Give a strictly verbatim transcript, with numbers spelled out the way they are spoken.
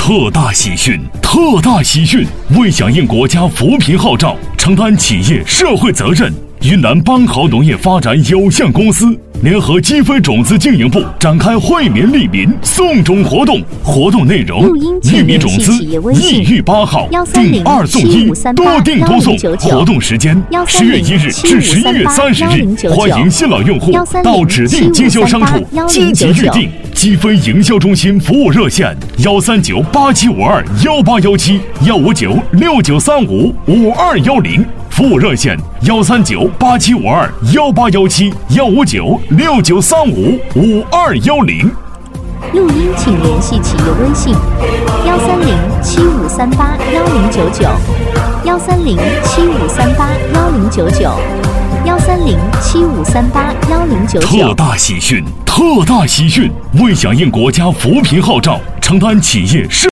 特大喜讯！特大喜讯！为响应国家扶贫号召，承担企业社会责任，云南邦豪农业发展有限公司联合基飞种子经营部展开惠民利民送种活动。活动内容：玉米种子一遇八号，订二送一，多订多送。活动时间：十月一日至十一月三十日。欢迎新老用户到指定经销商处积极预订。基飞营销中心服务热线：幺三九八七五二幺八幺七幺五九六九三五五二幺零。服务热线：幺三九八七五二幺八幺七幺五九六九三五五二幺零。 录音请联系企业微信：幺三零七五三八幺零九九，幺三零七五三八幺零九九，幺三零七五三八幺零九九。 特大喜讯！特大喜讯！为响应国家扶贫号召，承担企业社